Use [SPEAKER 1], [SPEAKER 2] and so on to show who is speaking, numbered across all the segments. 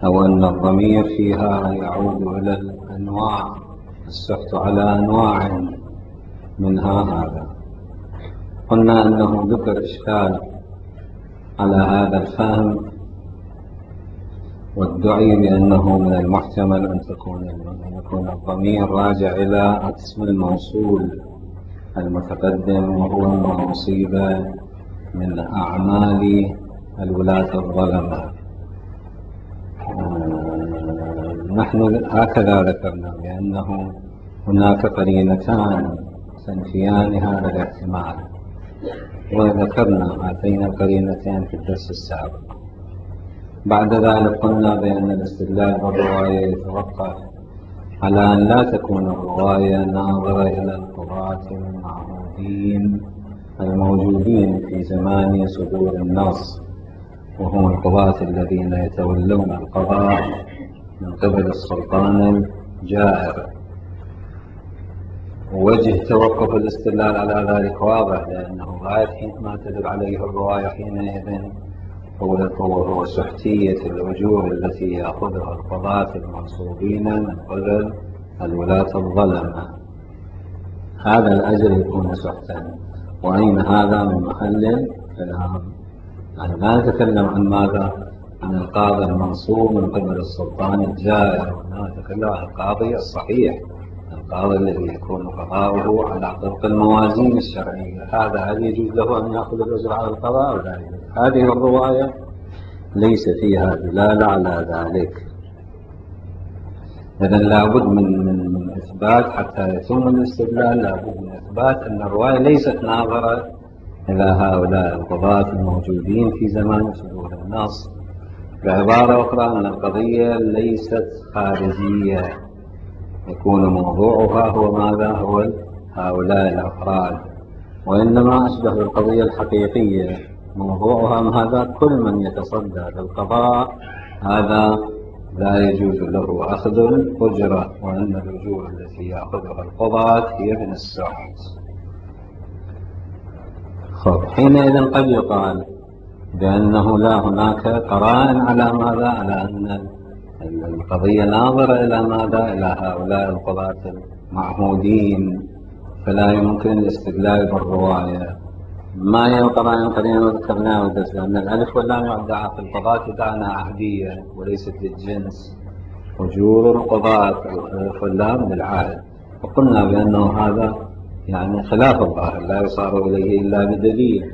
[SPEAKER 1] أو أن الضمير فيها يعود إلى الأنواع، السحت على أنواع منها هذا. قلنا أنه ذكر إشكال على هذا الفهم، وادعي بأنه من المحتمل أن يكون الضمير راجع إلى اسم الموصول المتقدم، وهو ما أصيب من أعمال الولاة الظلمة. نحن هكذا ذكرنا بأنه هناك قرينتان تنفيان هذا الاحتمال، وذكرنا هاتين القرينتين في الدرس السابق. بعد ذلك قلنا بأن الاستدلال بالرواية يتوقف على أن لا تكون الرواية ناظرة إلى القضاة المعهودين الموجودين في زمان صدور النص، وهم القضاة الذين يتولون القضاء من قبل السلطان الجائر. ووجه توقف الاستدلال على ذلك واضح، لأنه غاية ما تدل عليه الرواية حينئذ هو سحتية الأجور التي يأخذها القضاة المنصوبين من قبل الولاة الظلمة. هذا الأجر يكون سحتا، وأين هذا من محل كلام؟ يعني لا نتكلم عن ماذا؟ عن القاضي المنصوب من قبل السلطان الجائر، وإنما نتكلم عن القاضي الصحيح، القاضي الذي يكون قضاؤه على طبق الموازين الشرعية. هذا هل يجوز له أن يأخذ الأجر على القضاء؟ لا يجوز. هذه الرواية ليس فيها دلالة على ذلك. إذن لابد من إثبات حتى يتم الاستدلال، لابد من إثبات أن الرواية ليست ناظرة إلى هؤلاء القضاة الموجودين في زمان صدور النص. بعبارة أخرى أن القضية ليست خارجية، يكون موضوعها هو ماذا؟ هو هؤلاء الأفراد، وإنما أشبه بالقضية الحقيقية، موضوعها هذا كل من يتصدى للقضاء هذا لا يجوز له أخذ الأجرة، وأن الأجور التي يأخذها القضاة هي من السحت. حينئذ قد يقال بأنه لا هناك قرائن على ماذا؟ على أن القضية ناظرة إلى ماذا؟ إلى هؤلاء القضاة المعهودين، فلا يمكن الاستدلال بالرواية. ما هي القرائن القديمة ذكرناها ودرس؟ أن الألف واللام يعد في القضاة دعنا عهدية وليست للجنس، أجور القضاة الألف واللام للعهد، وقلنا بأنه هذا يعني خلاف الظاهر، لا يصار إليه إلا بدليل،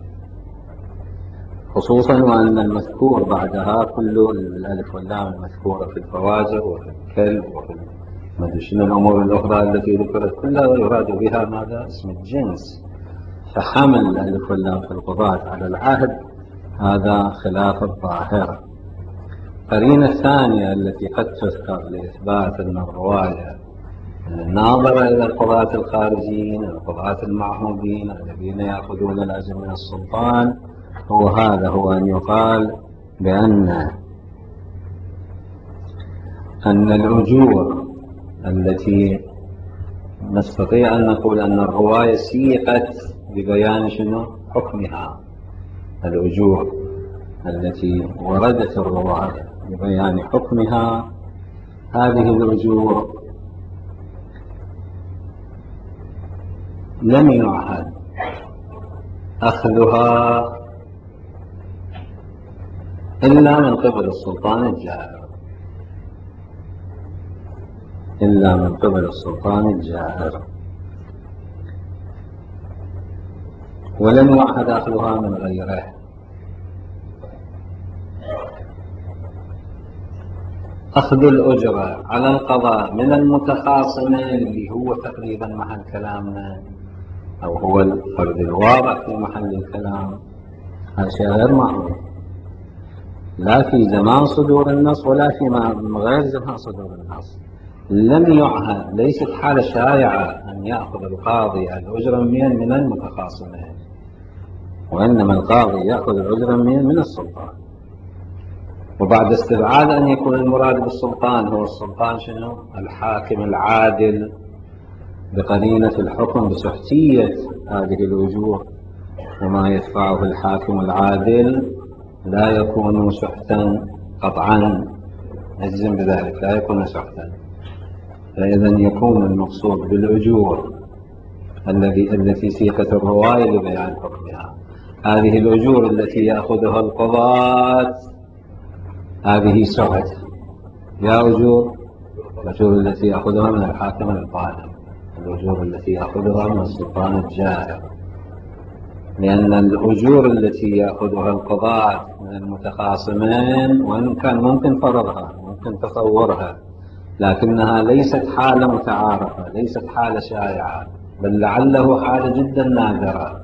[SPEAKER 1] خصوصا وأن المذكور بعدها كل الألف واللام المذكورة في الفواجر وفي الكلب وفي مدشن الأمور الأخرى التي ذكرت كلها يراد بها ماذا؟ اسم الجنس. فحمل الألف واللام في القضاة على العهد هذا خلاف الظاهر. قرينة الثانية التي قد تذكر لإثبات أن الرواية ناظرة إلى القضاة الخارجيين، القضاة المعهودين الذين يأخذون الأجر من السلطان، هو أن يقال بأن الأجور التي نستطيع أن نقول أن الرواية سيقت ببيان شنو؟ حكمها. الأجور التي وردت الرواية ببيان حكمها، هذه الأجور لم يعهد أخذها إلا من قبل السلطان الجائر، إلا من قبل السلطان الجائر، ولم يعهد أخذها من غيره. أخذ الأجرة على القضاء من المتخاصمين اللي هو تقريبا محل كلامنا، أو هو الفرد الواضح في محل الكلام، هذا شيء غير معروف لا في زمان صدور النص ولا في غير زمان صدور النص. لم يعهد، ليست حالة شائعة أن يأخذ القاضي الأجرة من المتخاصمين، وإنما القاضي يأخذ الأجرة من السلطان. وبعد استبعاد أن يكون المراد بالسلطان هو السلطان شنو؟ الحاكم العادل، بقرينة الحكم بسحتية هذه الوجوه، وما يدفعه الحاكم العادل لا يكون سحتا قطعا، نجزم بذلك لا يكون سحتا. فإذا يكون المقصود بالأجور التي سيقت الرواية لبيان حكمها. هذه الأجور التي يأخذها القضاة هذه سحت. يا الأجور التي يأخذها من الحاكم الظالم، الأجور التي يأخذها من السلطان الجائر، لأن الأجور التي يأخذها القضاة من المتخاصمين وإن كان ممكن فرضها ممكن تصورها، لكنها ليست حالة متعارفة، ليست حالة شائعة، بل لعله حالة جدا نادرة.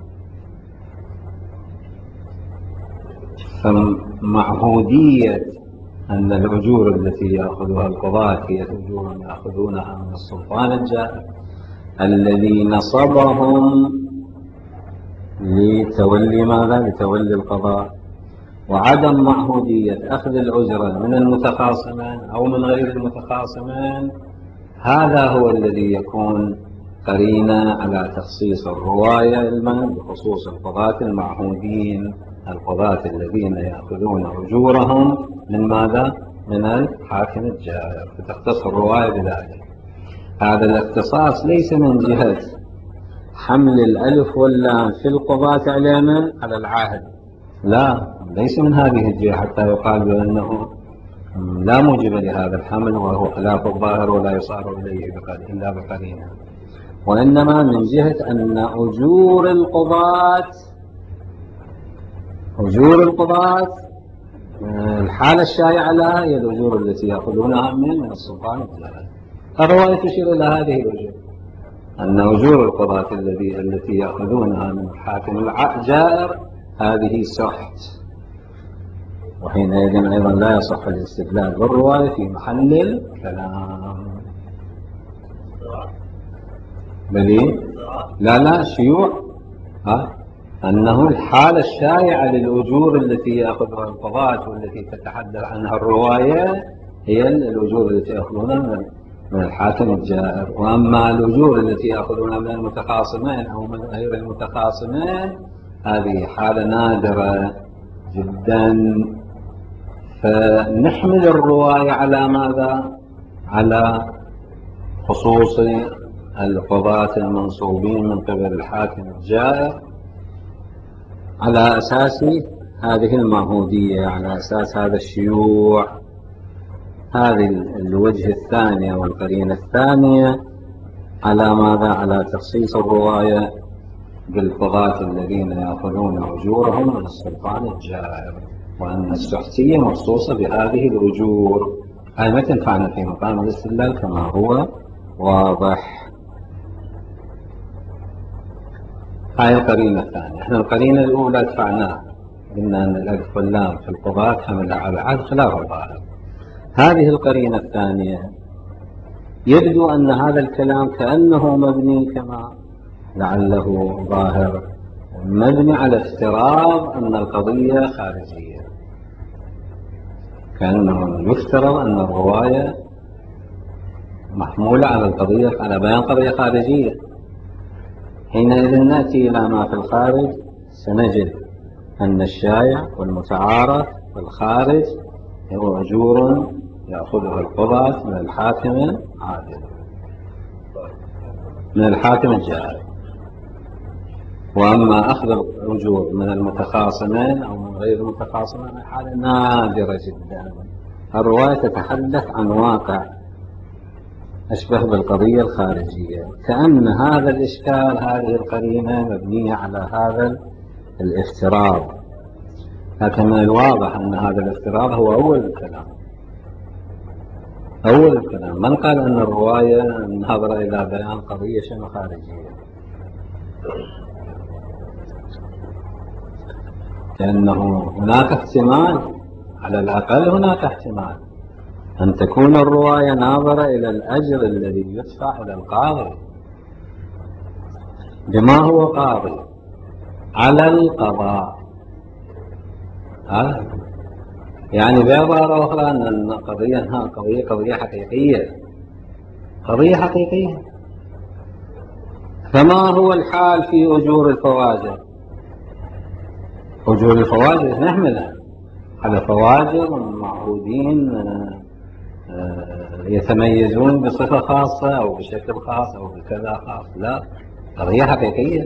[SPEAKER 1] فمعهودية أن الأجور التي يأخذها القضاة هي الأجور يأخذونها من السلطان الجائر الذي نصبهم لتولي ماذا؟ لتولي القضاء. وعدم معهودية أخذ الأجرة من المتخاصمين أو من غير المتخاصمين، هذا هو الذي يكون قرينة على تخصيص الرواية علما بخصوص القضاة المعهودين، القضاة الذين يأخذون أجورهم من ماذا؟ من الحاكم الجائر، فتختص الرواية بذلك. هذا الاختصاص ليس من جهة حمل الألف واللام في القضاة علينا على العاهد، لا، ليس من هذه الجهة حتى يقال بأنه لا موجب لهذا الحمل وهو خلاف الظاهر ولا يصار إليه إلا بقرينة، وإنما من جهة أن أجور القضاة الحالة الشائعة لها هي الأجور التي يأخذونها من السلطان الجائر. الرواية تشير إلى هذه الأجور، أن أجور القضاة التي يأخذونها من الحاكم الجائر هذه سحت، وحينئذ أيضا لا يصح الاستدلال بالرواية في محل الكلام. بل لا شيوع، أنه الحالة الشائعة للأجور التي يأخذها القضاة والتي تتحدث عنها الرواية هي الأجور التي يأخذونها من الحاكم الجائر. وأما الأجور التي يأخذونها من المتخاصمين أو من غير المتخاصمين هذه حالة نادرة جدا. فنحمل الرواية على ماذا؟ على خصوص القضاة المنصوبين من قبل الحاكم الجائر على أساس هذه المعهودية، على أساس هذا الشيوع. هذه الوجه الثانية والقرينة الثانية على ماذا؟ على تخصيص الرواية بالقضاة الذين يأخذون أجورهم من السلطان الجائر، وأن السحتية مخصوصة بهذه الأجور. هذه ما تنفعنا في مقام الاستدلال كما هو واضح. هاي القرينة الثانية. احنا القرينة الأولى دفعناها، قلنا أن الألف واللام في القضاة حمل على العهد خلاف الظاهر. هذه القرينة الثانية يبدو أن هذا الكلام كأنه مبني كما لعله ظاهر، مبني على افتراض أن القضية خارجية، كأنه يفترض أن الرواية محمولة على القضية، على بيان قضية خارجية. حينئذ نأتي إلى ما في الخارج سنجد أن الشائع والمتعارف في الخارج هو أجور يأخذها القضاة من الحاكم عادل، من الحاكم الجائر. وأما أخذ الأجور من المتخاصمين أو من غير المتخاصمين حالة نادرة جدا. الرواية تتحدث عن واقع أشبه بالقضية الخارجية، كأن هذا الإشكال، هذه القرينة مبنية على هذا الافتراض. لكن من الواضح أن هذا الافتراض هو أول الكلام. من قال أن الرواية نظر إلى بيان قضية خارجية؟ لأنه هناك احتمال، على الأقل هناك احتمال أن تكون الرواية ناظرة إلى الأجر الذي يدفع إلى القاضي. بما هو قاضي؟ على القضاء. يعني بعبارة أخرى أن القضية قضية حقيقية. فما هو الحال في أجور الفواجر؟ أجور الفواجر نحملها على فواجر معهودين يتميزون بصفة خاصة أو بشكل خاص أو بكذا خاص، لا، قضية حقيقية.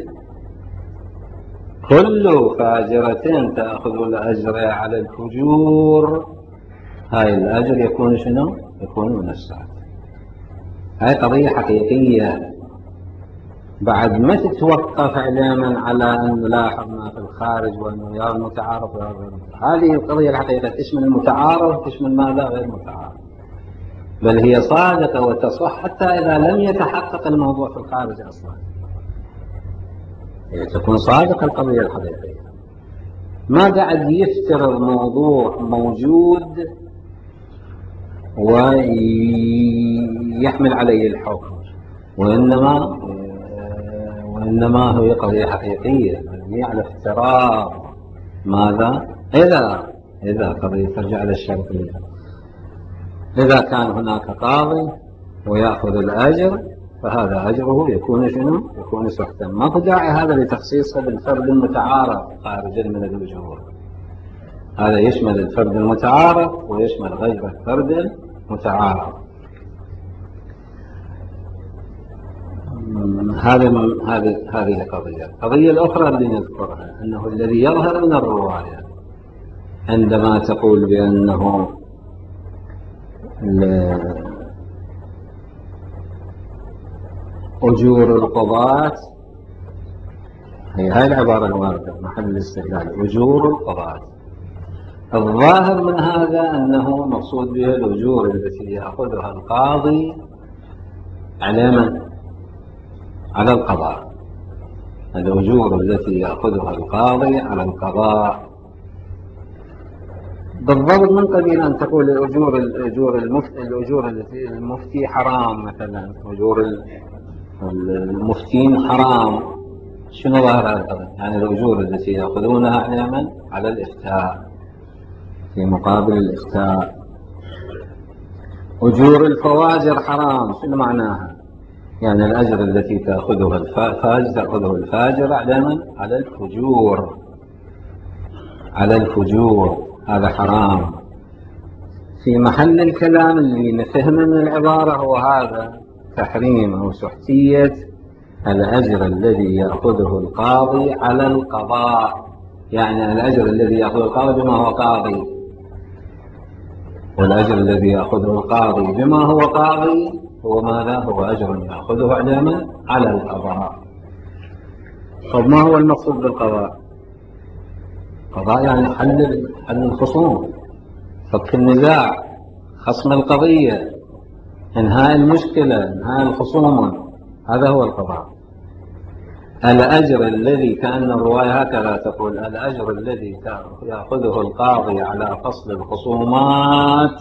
[SPEAKER 1] كل فاجرة تأخذ الأجر على الفجور، هاي الأجر يكون شنو؟ يكون من السعادة. هاي قضية حقيقية. بعد ما تتوقف علما على أن نلاحظ ما في الخارج وأنه يا المتعارف يا غير المتعارف، هذه القضية الحقيقية تشمل المتعارف تشمل ماذا؟ غير المتعارف. بل هي صادقة وتصح حتى إذا لم يتحقق الموضوع في الخارج أصلا، هي تكون صادقة القضية الحقيقية. ما قاعد يفترض موضوع موجود ويحمل عليه الحكم، وإنما هي قضية حقيقية مبنية على افتراض ماذا؟ إذا قضية ترجع للشرطية، إذا كان هناك قاضي ويأخذ الأجر فهذا أجره يكون شنو؟ يكون سحتا. ما في داعي هذا لتخصيصه بالفرد المتعارف خارجا من الأجور. هذا يشمل الفرد المتعارف ويشمل غير الفرد المتعارف. هذه قضية. القضية الأخرى اللي نذكرها أنه الذي يظهر من الرواية عندما تقول بأنه أجور القضاة، هاي العبارة الواردة محل الاستدلال، أجور القضاة. الظاهر من هذا أنه مقصود به الأجور التي يأخذها القاضي على من؟ على القضاء. الأجور التي يأخذها القاضي على القضاء بالضبط. من قبيل أن تقول الأجور التي المفتي حرام مثلا، أجور المفتين حرام. شنو ظاهر هذا؟ يعني الأجور التي يأخذونها على من؟ على الإفتاء، في مقابل الإفتاء. أجور الفواجر حرام. شنو معناها؟ يعني الأجر التي تأخذه الفاجر على من؟ على الفجور، على الفجور، هذا حرام. في محل الكلام اللي نفهمه من العبارة هو هذا تحريم أو سحتية الأجر الذي يأخذه القاضي على القضاء. يعني الأجر الذي يأخذه القاضي بما هو قاضي، والأجر الذي يأخذه القاضي بما هو قاضي هو ماذا؟ هو أجر يأخذه على من؟ على القضاء. طب ما هو المقصود بالقضاء؟ قضاء يعني حل الخصوم، فك النزاع، خصم القضية، إنهاء المشكلة، إنهاء الخصومة، هذا هو القضاء. الأجر الذي، كأن الرواية هكذا تقول، الأجر الذي يأخذه القاضي على فصل الخصومات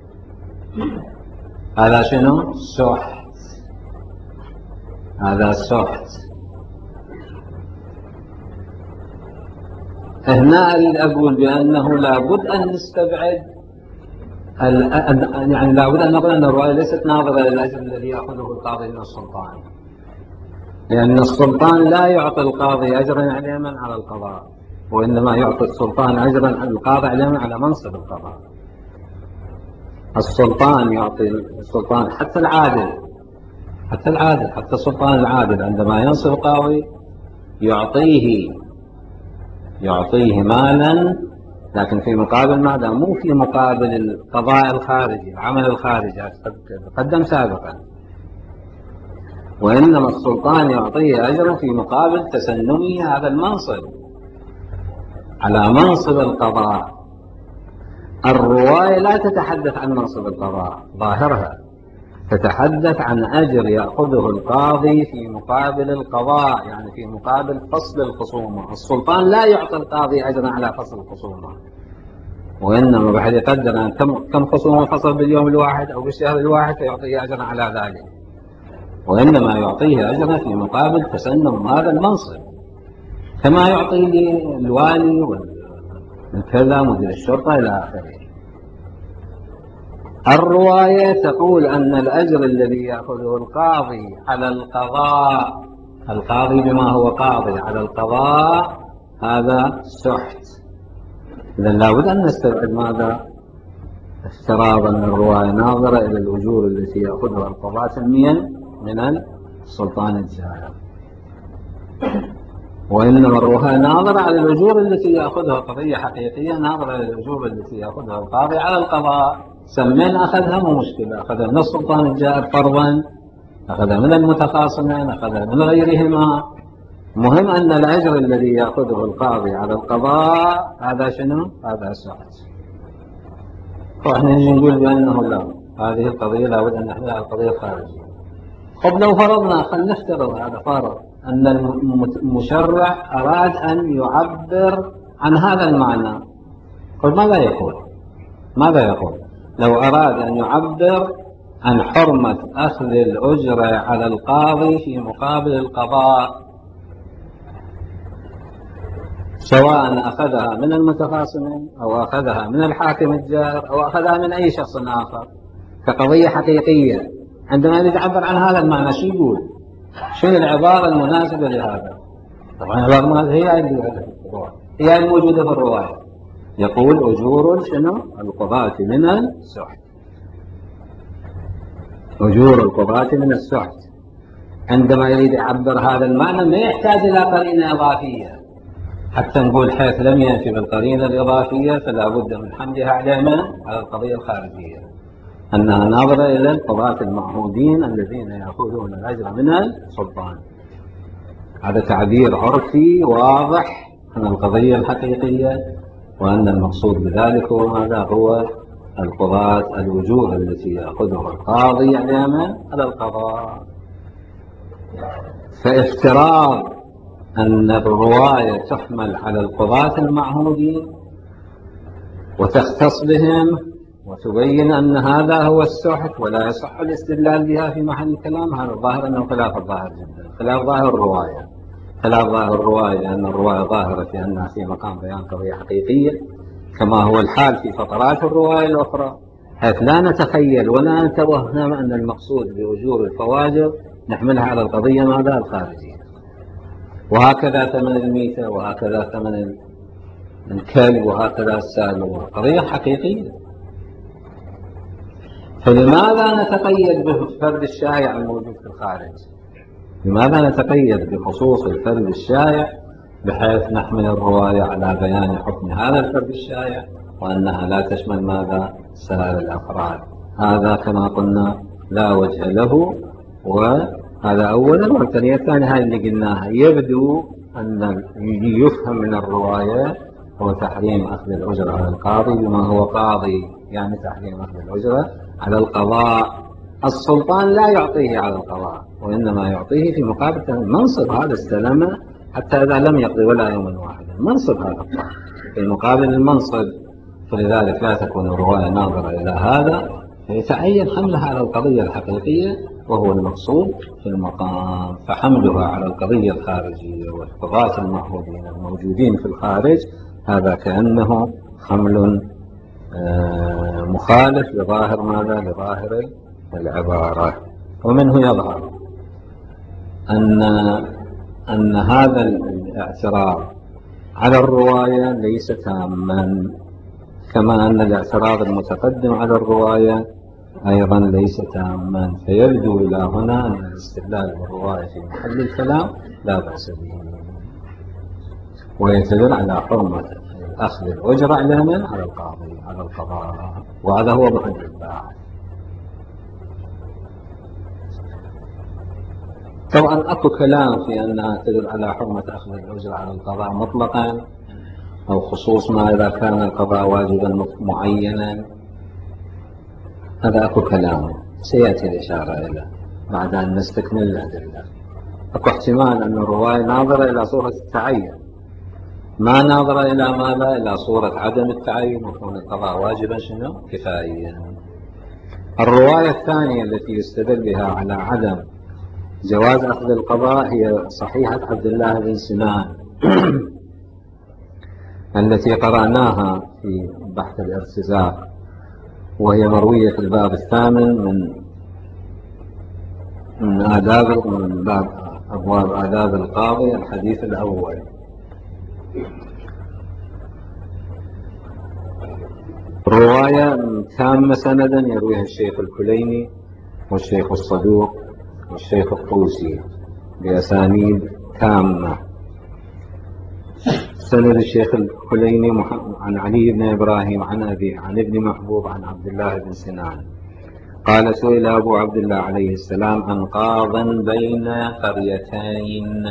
[SPEAKER 1] هذا شنو؟ سحت. هذا سحت. هنا أريد أقول بأنه لابد أن نستبعد يعني لابد أن نقول أن الرواية ليست ناظرة للأجر الذي يأخذه القاضي من السلطان، لأن السلطان لا يعطي القاضي أجرا علما على القضاء، وإنما يعطي السلطان أجرا على القاضي علما على منصب القضاء. السلطان يعطي حتى العادل، حتى السلطان العادل عندما ينصب قاضي يعطيه مالا، لكن في مقابل ماذا؟ مو في مقابل القضاء الخارجي، العمل الخارجي تقدم سابقا، وإنما السلطان يعطيه أجرا في مقابل تسنمه هذا المنصب على منصب القضاء. الرواية لا تتحدث عن منصب القضاء ظاهرها، تتحدث عن أجر يأخذه القاضي في مقابل القضاء، يعني في مقابل فصل الخصومة. السلطان لا يعطي القاضي أجرا على فصل الخصومة، وإنما بحيث يقدر كم خصومة فصل باليوم الواحد أو بالشهر الواحد فيعطيه أجرا على ذلك، وإنما يعطيه أجرا في مقابل تسنم هذا المنصب، كما يعطي الوالي والكذا مدير الشرطة إلى آخره. الرواية تقول أن الأجر الذي يأخذه القاضي على القضاء، القاضي بما هو قاضي على القضاء، هذا سحت. إذن لابد أن نستبعد ماذا؟ افتراض أن الرواية ناظرة إلى الأجور التي يأخذها القضاة سلميا من السلطان الجائر، وإنما الرواية ناظرة على الأجور التي يأخذها قضية حقيقية ناظرة إلى الأجور التي يأخذها القاضي على القضاء. سمين أخذها مو مشكلة، أخذها من السلطان الجائر فرضا، أخذها من المتخاصمين، أخذها من غيرهما، مهم أن الأجر الذي يأخذه القاضي على القضاء هذا شنو؟ هذا سعد. وإحنا نجي نقول بأنه لا، هذه القضية لابد أن نحملها على القضية الخارجية. طب لو فرضنا، خلينا نفترض هذا فرض أن المشرع أراد أن يعبر عن هذا المعنى، قل ماذا يقول؟ ماذا يقول؟ لو أراد أن يعبر عن حرمة أخذ الأجرة على القاضي في مقابل القضاء، سواء أخذها من المتخاصمين أو أخذها من الحاكم الجائر أو أخذها من أي شخص آخر كقضية حقيقية، عندما يعبر عن هذا المعنى شو يقول؟ شنو العبارة المناسبة لهذا؟ طبعا العبارة المناسبة هي الموجودة في الرواية. يقول أجور شنو؟ القضاة من السحت. أجور القضاة من السحت. عندما يريد يعبر هذا المعنى ما يحتاج إلى قرينة إضافية، حتى نقول حيث لم يأتي بالقرينة الإضافية فلا بد من حملها على القضية الخارجية، أنها ناظرة إلى القضاة المعهودين الذين يأخذون الأجر من السلطان. هذا تعبير عرفي واضح عن القضية الحقيقية، وأن المقصود بذلك هو ماذا؟ هو القضاة الوجوه التي يأخذها القاضي على القضاء. فافتراض أن الرواية تحمل على القضاة المعهودين وتختص بهم وتبين أن هذا هو السحت ولا يصح الاستدلال بها في محل الكلام، هذا الظاهر أنه خلاف الظاهر جدا، خلاف ظاهر الرواية، خلاف ظاهر الرواية، لأن الرواية ظاهرة في أنها في مقام بيان قضية حقيقية كما هو الحال في فقرات الرواية الأخرى، حيث لا نتخيل ولا نتوهم أن المقصود بأجور الفواجر نحملها على القضية ماذا؟ الخارجية. وهكذا ثمن الميتة، وهكذا ثمن الكلب، وهكذا السالم، قضية حقيقية. فلماذا نتقيد بالفرد الشائع الموجود في الخارج؟ لماذا نتقيد بخصوص الفرد الشائع بحيث نحمل الرواية على بيان حكم هذا الفرد الشائع وأنها لا تشمل ماذا؟ سائر الأفراد؟ هذا كما قلنا لا وجه له، وهذا أولا. والثانية الثانية هذه اللي قلناها، يبدو أن يفهم من الرواية هو تحريم أخذ الأجرة على القاضي بما هو قاضي، يعني تحريم أخذ الأجرة على القضاء. السلطان لا يعطيه على القضاء، وإنما يعطيه في مقابل منصب هذا استلمه حتى إذا لم يقضي ولا يوما واحدا، منصب هذا القاضي في مقابل المنصب. فلذلك لا تكون الرواية ناظرة إلى هذا، فيتعين حملها على القضية الحقيقية وهو المقصود في المقام. فحملها على القضية الخارجية والقضاة المعهودين الموجودين في الخارج هذا كأنه حمل مخالف لظاهر ماذا؟ لظاهر العبارة. ومنه يظهر أن هذا الاعتراض على الرواية ليس تاما، كما أن الاعتراض المتقدم على الرواية أيضا ليس تاما. فيبدو إلى هنا أن الاستدلال بالرواية في محل الكلام لا بأس به، ويدل على حرمة أخذ الأجرة على القاضي على القضاء، وهذا هو محل الباحث. طبعا أكو كلام في أنها تدل على حرمة أخذ الأجرة على القضاء مطلقا، أو خصوص ما إذا كان القضاء واجبا معينا، هذا أكو كلام سيأتي الإشارة إليه بعد أن نستكمل الأدلة. أكو احتمال أن الرواية ناظرة إلى صورة التعين، ما ناظرة إلى ماذا؟ إلى صورة عدم التعين وكون القضاء واجبا شنو؟ كفائيا. الرواية الثانية التي يستدل بها على عدم جواز أخذ القضاء هي صحيحة عبد الله بن سنان التي قرأناها في بحث الارتزاق، وهي مروية في الباب الثامن من باب أبواب آداب القاضي، الحديث الأول. رواية تامة سندا يرويها الشيخ الكليني والشيخ الصدوق والشيخ الطوسي بأسانيد تامة. سند الشيخ الكليني عن علي بن إبراهيم عن أبيه عن ابن محبوب عن عبد الله بن سنان قال: سئل أبو عبد الله عليه السلام عن قاض بين قريتين.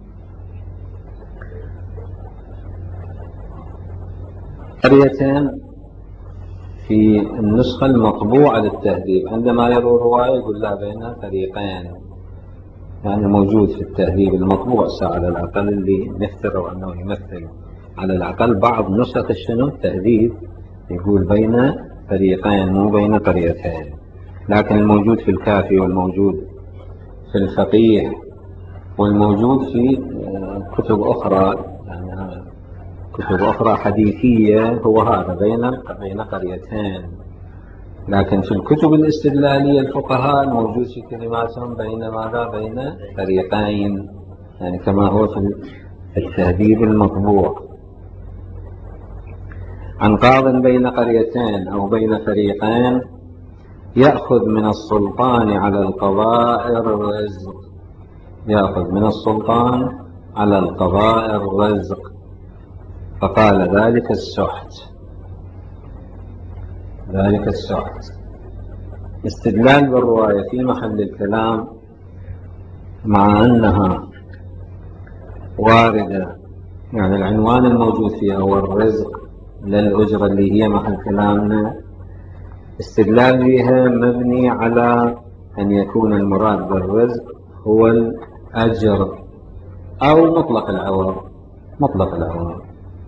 [SPEAKER 1] قريتين في النسخة المطبوعة للتهذيب، عندما يروي رواية يقول لا بين فريقين، يعني موجود في التهذيب المطبوع على الأقل اللي نفترض أنه يمثل على الأقل بعض نسخ الشنو التهذيب يقول بين فريقين مو بين قريتين. لكن الموجود في الكافي والموجود في الفقيه والموجود في كتب أخرى، يعني كتب أخرى حديثية، هو هذا بين قريتين. لكن في الكتب الاستدلالية الفقهاء الموجود في كلماتهم بين ماذا؟ بين فريقين، يعني كما هو في التهذيب المطبوع. عن قاض بين قريتين أو بين فريقين يأخذ من السلطان على القضاء الرزق. يأخذ من السلطان على القضاء الرزق، فقال ذلك السحت. ذلك السحت استدلال بالرواية في محل الكلام، مع أنها واردة، يعني العنوان الموجود فيها هو الرزق للأجرة اللي هي محل كلامنا. استدلال بها مبني على أن يكون المراد بالرزق هو الأجر أو مطلق العوض. مطلق العوض.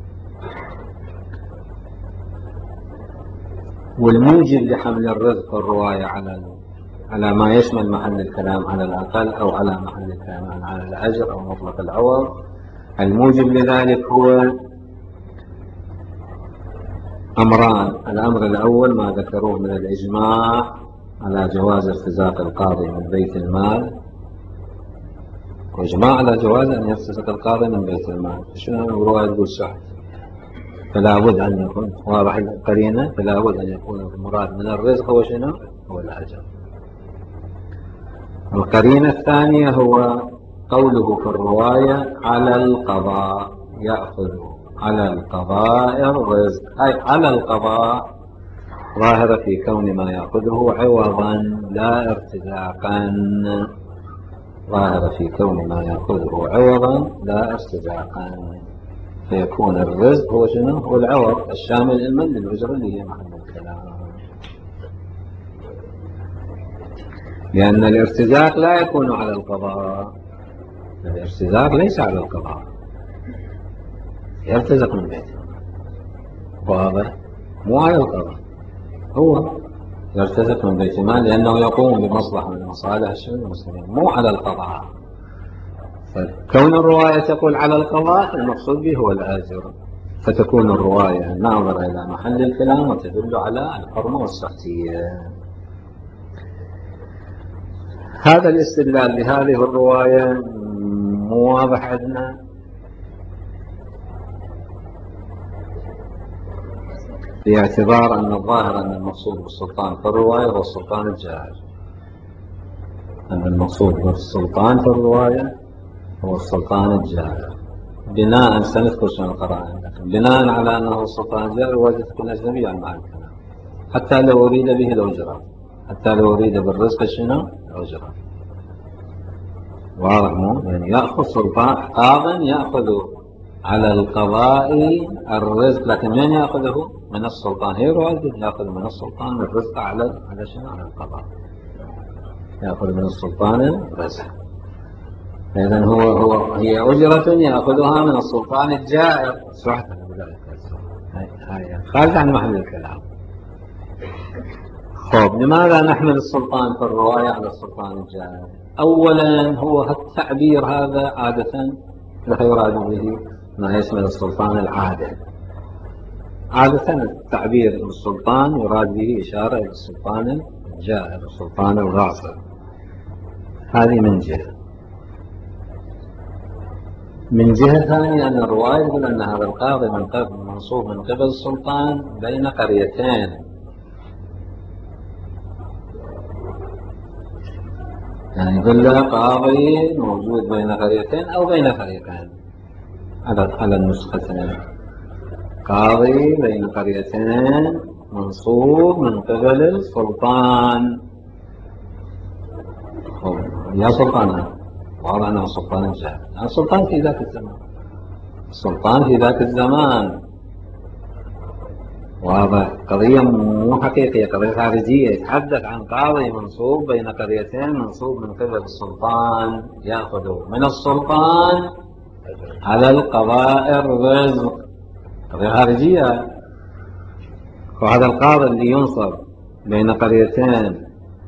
[SPEAKER 1] والموجب لحمل الرزق الرواية على ما يشمل محل الكلام على الأقل، أو على محل الكلام على الأجر أو مطلق العوض، الموجب لذلك هو أمران. الأمر الأول ما ذكروه من الإجماع على جواز ارتزاق القاضي من بيت المال، وإجماع على جواز أن يرتزق القاضي من بيت المال. شنو الرواية تقول سحت؟ فلا بد أن يكون واضح القرينة، فلا بد أن يكون المراد من الرزق هو شنو؟ هو الأجر. القرينة الثانية هو قوله في الرواية على القضاء، يأخذ على القضاء الرزق، أي على القضاء، ظاهرة في كون ما يأخذه عوضا لا ارتزاقا. ظاهرة في كون ما يأخذه عوضا لا ارتزاقا، فيكون الرزق هو شنو؟ هو العوض الشامل لمن؟ للأجرة اللي هي محل الكلام. لأن الارتزاق لا يكون على القضاء، الارتزاق ليس على القضاء، يرتزق من بيته، واضح؟ مو على القضاء، هو يرتزق من بيت المال لأنه يقوم بمصلحة من مصالح المسلمين، مو على القضاء. فكون الرواية تقول على القضاء المقصود به هو الآجر، فتكون الرواية ناظرة إلى محل الكلام وتدل على الحرمة والسحتية. هذا الاستدلال لهذه الرواية مو واضح عندنا، باعتبار أن الظاهر أن المقصود بالسلطان في الرواية هو السلطان الجائر، أن المقصود بالسلطان في الرواية هو السلطان الجائر. بناء سنذكر شنو القرائن، لكن بناء على أنه السلطان الجائر واجب تكون أجنبية عن معنى الكلام، حتى لو أريد به الأجرة، حتى لو أريد بالرزق شنو؟ الأجرة. واضح مو؟ يعني يأخذ سلطان قاض يأخذ على القضاء الرزق، لكن من يأخذه؟ من السلطان. هي واجب يأخذ من السلطان الرزق على شنو؟ على القضاء. يأخذ من السلطان الرزق. إذن هي أجرة يأخذها من السلطان الجائر. صحت هاي خارج عن محل الكلام. خب، لماذا نحمل السلطان في الرواية على السلطان الجائر؟ أولا هو التعبير هذا عادة لا يراد به ما يشمل السلطان العادل. عادة التعبير بالسلطان يراد به إشارة إلى السلطان الجائر، السلطان الغاصب. هذه من جهة. من جهة ثانية أن الرواية يقول أن هذا القاضي من منصوب من قبل السلطان بين قريتين، يعني يقول له قاضي موجود بين قريتين أو بين فريقين على النسختين، قاضي بين قريتين منصوب من قبل السلطان. يا سلطان، والله أنا السلطان الجاهل، السلطان في ذاك الزمان، السلطان في ذاك الزمان، واضح. قضية مو حقيقية، قضية خارجية، يتحدث عن قاضي منصوب بين قريتين منصوب من قبل السلطان، يأخذ من السلطان على القضاء الرزق، قضية خارجية. وهذا القاضي اللي ينصب بين قريتين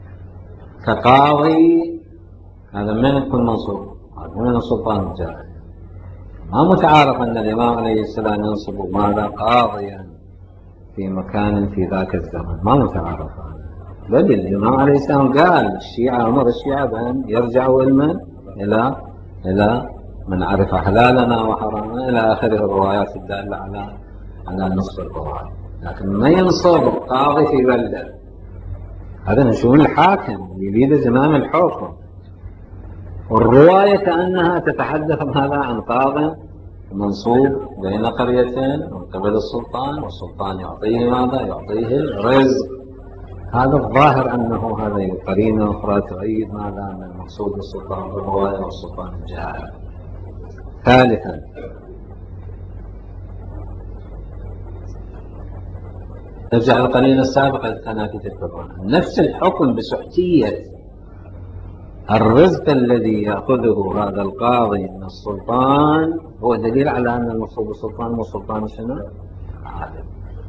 [SPEAKER 1] كقاضي، هذا من يكون منصوب؟ هذا من السلطان الجاهل. ما متعارف أن الإمام عليه السلام ينصب ماذا قاضيا في مكان في ذاك الزمن، ما متعارف. بل الإمام عليه السلام قال الشيعة، أمر الشيعة بأن يرجعوا علما إلى من عرف حلالنا وحرامنا إلى آخر الروايات الدالة على نصب القضاء. لكن ما ينصب قاضي في بلدة، هذا من شؤون الحاكم يريد زمام الحكم. والرواية كأنها تتحدث هذا عن قاض منصوب بين قريتين من قبل السلطان، والسلطان يعطيه ماذا؟ يعطيه الرزق. هذا الظاهر أنه هذه قرينة أخرى تؤيد ماذا؟ أن المقصود بالسلطان بالرواية والسلطان الجاهل. ثالثا، نرجع للقرينة السابقة التي كان في تذكرون، نفس الحكم بسحتية الرزق الذي يأخذه هذا القاضي من السلطان هو دليل على أن المقصود بالسلطان هو السلطان شنو؟ عادل.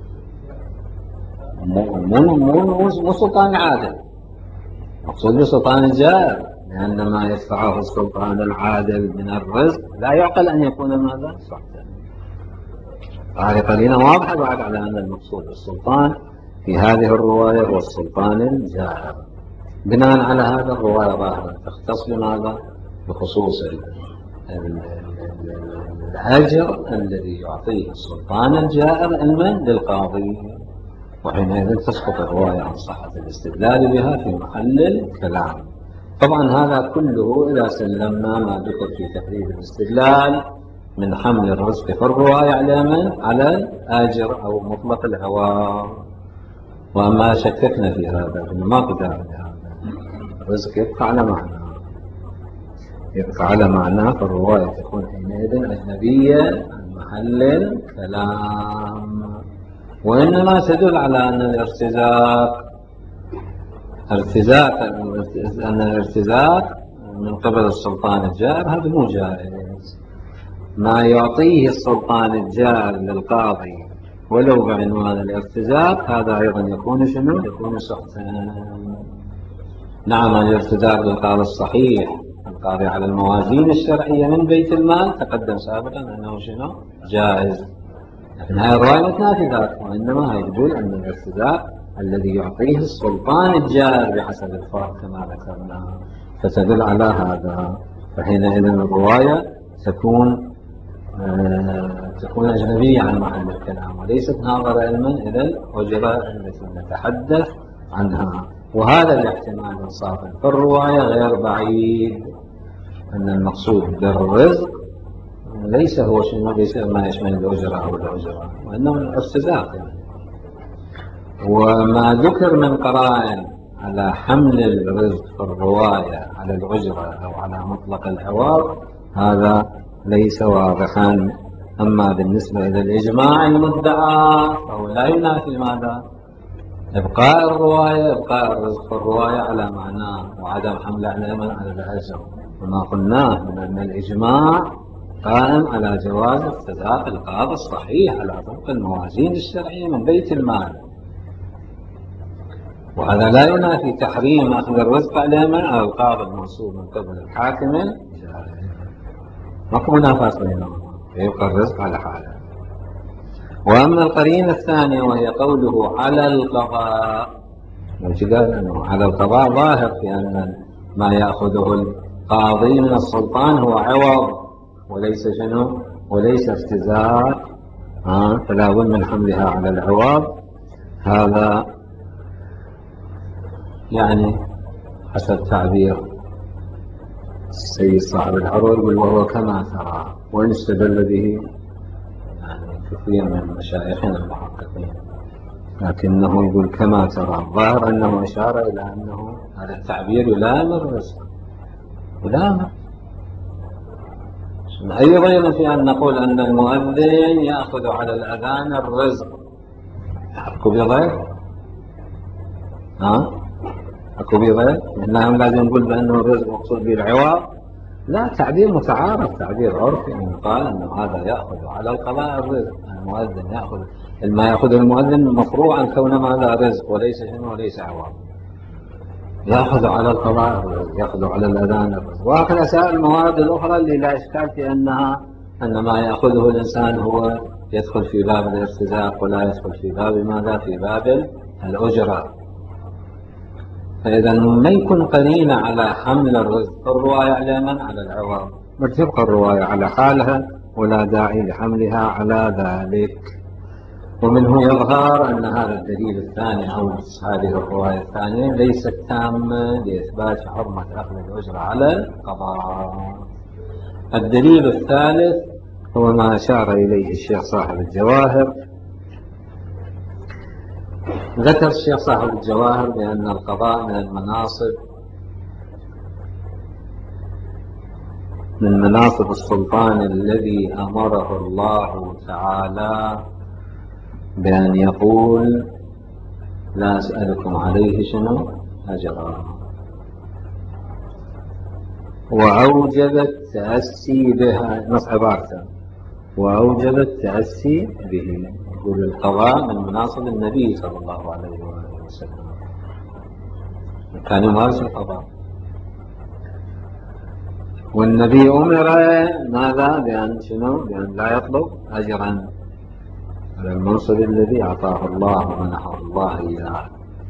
[SPEAKER 1] مو سلطان عادل، المقصود بالسلطان الجائر، لأن ما يدفعه السلطان العادل من الرزق لا يعقل أن يكون ماذا؟ سحتا. هذه قرينة واضحة بعد على أن المقصود بالسلطان في هذه الرواية هو السلطان الجائر. بناء على هذا الرواية ظاهرة تختص بماذا؟ بخصوص الأجر الذي يعطيه السلطان الجائر علما للقاضي، وحينئذ تسقط الرواية عن صحة الاستدلال بها في محل الكلام. طبعا هذا كله إذا سلمنا ما ذكر في تحديد الاستدلال من حمل الرزق في الرواية على الآجر أو مطلق العوار. وما شككنا في هذا ما قدر الرزق يبقى على معنى، فالرواية تكون حينئذ أجنبية عن محل الكلام، وإنما تدل على أن الارتزاق من قبل السلطان الجائر هذا مو جائز. ما يعطيه السلطان الجائر للقاضي ولو بعنوان الارتزاق هذا أيضا يكون شنو؟ يكون سحتا. نعم، الارتزاق للقاضي الصحيح القاضي على الموازين الشرعية من بيت المال تقدم سابقا أنه شنو؟ جائز. لكن هذه الرواية ما تنافي ذلك، وإنما هي تقول أن الارتزاق الذي يعطيه السلطان الجائر بحسب الفرق كما ذكرنا، فتدل على هذا. فحينئذ الرواية تكون أجنبية عن محل الكلام وليست ناظرة علما إلى الأجرة التي نتحدث عنها. وهذا الاحتمال الصافي في الرواية غير بعيد، أن المقصود بالرزق ليس هو شنو؟ ليس ما يشمل الأجرة أو الأجرة، وإنما الارتزاق. وما ذكر من قرائن على حمل الرزق في الرواية على الأجرة أو على مطلق العوار هذا ليس واضحا. أما بالنسبة إلى الإجماع المدعى فهو لا ينافي ماذا؟ إبقاء الرزق في الرواية على معناه وعدم حمله على الأجر. وما قلناه من أن الإجماع قائم على جواز ارتزاق القاضي الصحيح على طبق الموازين الشرعية من بيت المال، وهذا لا ينافي تحريم أخذ الرزق على القاضي المنصوب من قبل الحاكم. ماكو منافاة بينهما، يبقى الرزق على حاله. وأما القرينة الثانية وهي قوله على القضاء، قال أنه على القضاء ظاهر في أن ما يأخذه القاضي من السلطان هو عوض وليس شنو؟ وليس ارتزاق. فلا بد من حملها على العوض. هذا يعني حسب تعبير السيد صاحب العروة، يقول وهو كما ترى، وإن استدل به يعني كثير من مشايخنا المحققين، لكنه يقول كما ترى. الظاهر أنه أشار إلى أنه هذا التعبير يلام الرزق، يلام. أي ضير في أن نقول أن المؤذن يأخذ على الأذان الرزق؟ أكو بضير؟ أكو بضير؟ إنهم لازم نقول بأنه الرزق مقصود به العوض؟ لا، تعبير متعارف، تعبير عرفي، أن قال أنه هذا يأخذ على القضاء الرزق. المؤذن يأخذ ما يأخذ المؤذن مفروعا كون ماذا رزق، وليس شنو، وليس عوض. يأخذ على القضاء الرزق، يأخذ على الأذان الرزق. وهكذا سائر الموارد الأخرى اللي لا إشكال في أنها أن ما يأخذه الإنسان هو يدخل في باب الارتزاق، ولا يدخل في باب ماذا، في باب الأجرة. فإذا ما يكون قرينة على حمل الرزق الرواية على من؟ على العوض، بل تبقى الرواية على حالها ولا داعي لحملها على ذلك. ومنه يظهر أن هذا الدليل الثاني أو هذه الرواية الثانية ليست تامة لإثبات حرمة أخذ الأجرة على القضاء. الدليل الثالث هو ما أشار إليه الشيخ صاحب الجواهر. ذكر الشيخ صاحب الجواهر بأن القضاء من مناصب السلطان الذي أمره الله تعالى بأن يقول لا أسألكم عليه شنو أجرا، وأوجب التأسي بها، نص عبارته، وأوجب التأسي به. يقول القضاء من مناصب النبي صلى الله عليه وآله وسلم، كان يمارس القضاء، والنبي أمر ماذا، بأن شنو، بأن لا يطلب أجرا على المنصب الذي أعطاه الله ومنحه الله إياه.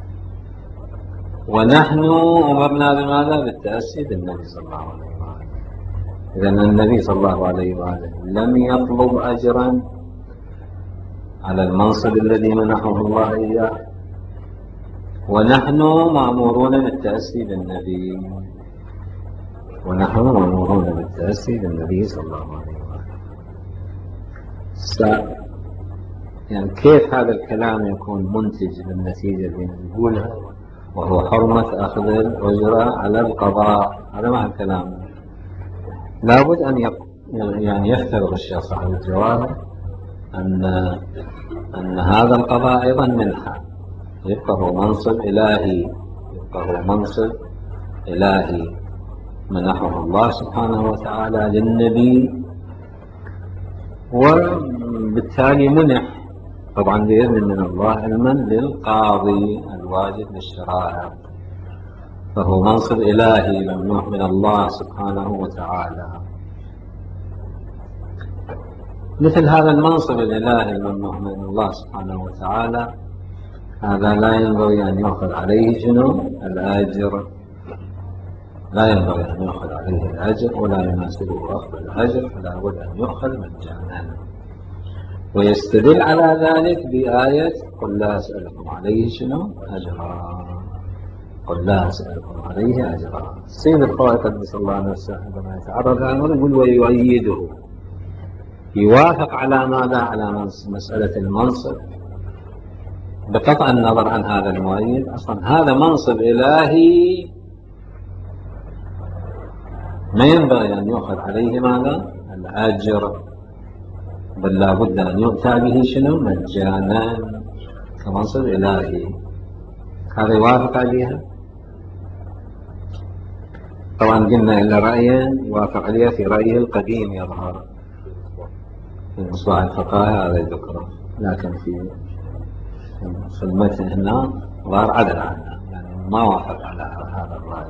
[SPEAKER 1] ونحن أمرنا بماذا، بالتأسي بالنبي صلى الله عليه وآله. إذا النبي صلى الله عليه وآله لم يطلب أجرا على المنصب الذي منحه الله إياه، ونحن مأمورون بالتأسي بالنبي، ونحن مأمورون بالتأسي بالنبي صلى الله عليه وآله. يعني كيف هذا الكلام يكون منتج للنتيجة اللي نقولها، وهو حرمة أخذ الأجرة على القضاء؟ هذا ما الكلام. لابد أن يعني يفترض الشيخ صاحب الجواهر أن هذا القضاء أيضا منحة، يبقى هو منصب إلهي، يبقى هو منصب إلهي منحه الله سبحانه وتعالى للنبي، وبالتالي منح طبعا بإذن من الله علما للقاضي الواجد للشرائع، فهو منصب إلهي ممنوح من الله سبحانه وتعالى. مثل هذا المنصب الإلهي الممنوح من الله سبحانه وتعالى، هذا لا ينبغي أن يأخذ عليه شنو الأجر، لا ينبغي أن يأخذ عليه الأجر، ولا يناسبه أخذ الأجر، فلا بد أن يؤخذ مجانا. ويستدل على ذلك بآية قل لا أسألكم عليه شنو أجرا، قل لا أسألكم عليه أجرا. سيد الخوائي قدس الله نفسه عندما يتعرض على الأمر يقول ويؤيده، يوافق على ماذا، على مسألة المنصب، بقطع النظر عن هذا المؤيد. أصلا هذا منصب إلهي ما ينبغي أن يؤخذ عليه ماذا الأجر، بل لا بد أن يؤتى به شنو مجانا كمنصب إلهي. هذا يوافق عليها. طبعا قلنا إلا رأيا يوافق عليها في رأيه القديم يظهر في مصباح الفقهاء، هذا يذكره، لكن في المتن هنا ظهر عدل عنه، يعني ما وافق على هذا الرأي.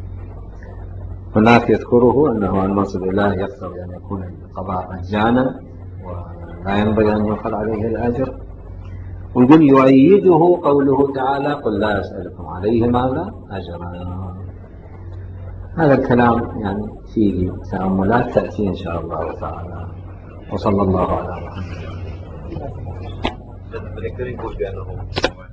[SPEAKER 1] هناك يذكره أنه المنصب الإلهي يقتضي أن يكون القضاء مجانا ولا ينبغي أن يؤخذ عليه الأجر. ويقول يؤيده قوله تعالى قل لا أسألكم عليه ماذا أجرا. هذا الكلام يعني فيه تأملات تأتي إن شاء الله تعالى. وصلى الله على محمد.
[SPEAKER 2] ابن كثير يقول بأنه